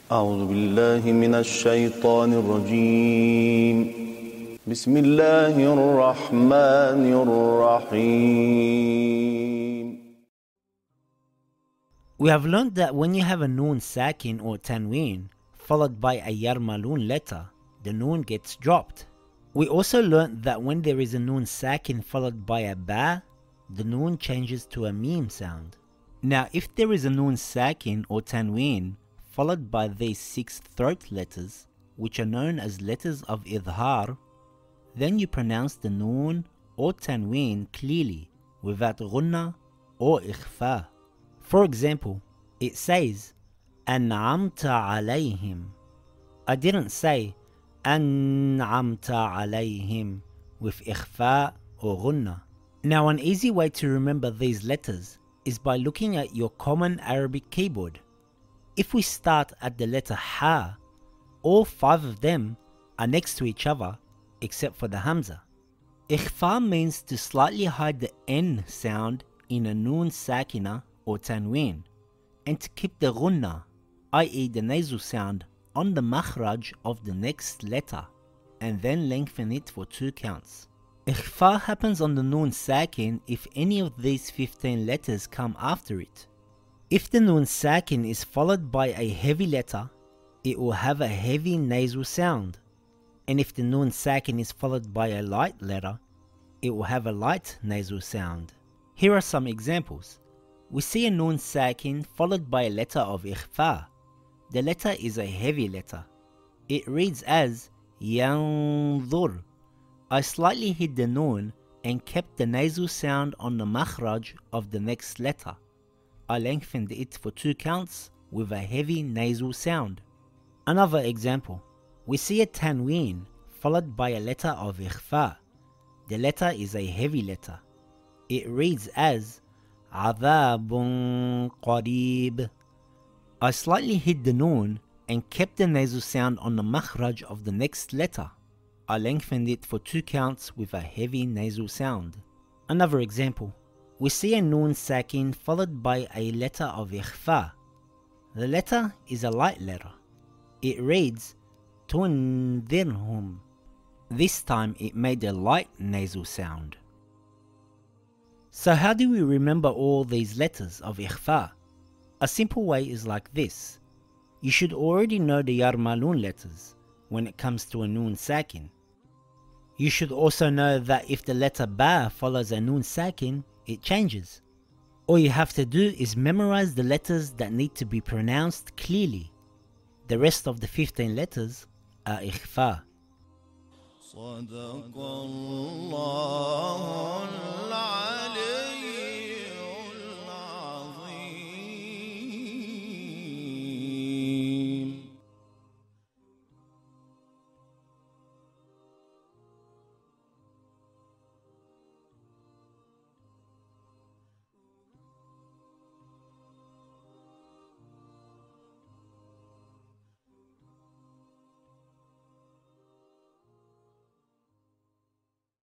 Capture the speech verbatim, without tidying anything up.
أعوذ بالله من الشيطان الرجيم بسم الله الرحمن الرحيم. We have learned that when you have a noon sakin or tanween followed by a yarmalun letter, the noon gets dropped. We also learned that when there is a noon sakin followed by a ba, the noon changes to a meme sound. Now if there is a noon sakin or tanween followed by these six throat letters, which are known as letters of idhar, then you pronounce the noon or tanween clearly without ghunna or ikhfa. For example, it says an'amta alayhim. I didn't say an'amta alayhim with ikhfa or ghunna. Now an easy way to remember these letters is by looking at your common Arabic keyboard. If we start at the letter ha, all five of them are next to each other except for the hamza. Ikhfa means to slightly hide the n sound in a noon sakina or tanween, and to keep the ghunna, that is the nasal sound, on the makhraj of the next letter, and then lengthen it for two counts. Ikhfa happens on the noon sakin if any of these fifteen letters come after it. If the noon sakin is followed by a heavy letter, it will have a heavy nasal sound, and if the noon sakin is followed by a light letter, it will have a light nasal sound. Here are some examples. We see a noon sakin followed by a letter of ikhfa. The letter is a heavy letter. It reads as yanzur. I slightly hid the noon and kept the nasal sound on the makhraj of the next letter. I lengthened it for two counts with a heavy nasal sound. Another example. We see a tanween followed by a letter of ikhfa. The letter is a heavy letter. It reads as adhabun qareeb. I slightly hid the noon and kept the nasal sound on the makhraj of the next letter. I lengthened it for two counts with a heavy nasal sound. Another example. We see a noon sakin followed by a letter of ikhfa. The letter is a light letter. It reads tundirhum. This time it made a light nasal sound. So how do we remember all these letters of ikhfa? A simple way is like this. You should already know the yarmalun letters when it comes to a noon sakin. You should also know that if the letter ba follows a noon sakin, it changes. All you have to do is memorize the letters that need to be pronounced clearly. The rest of the fifteen letters are ikhfa.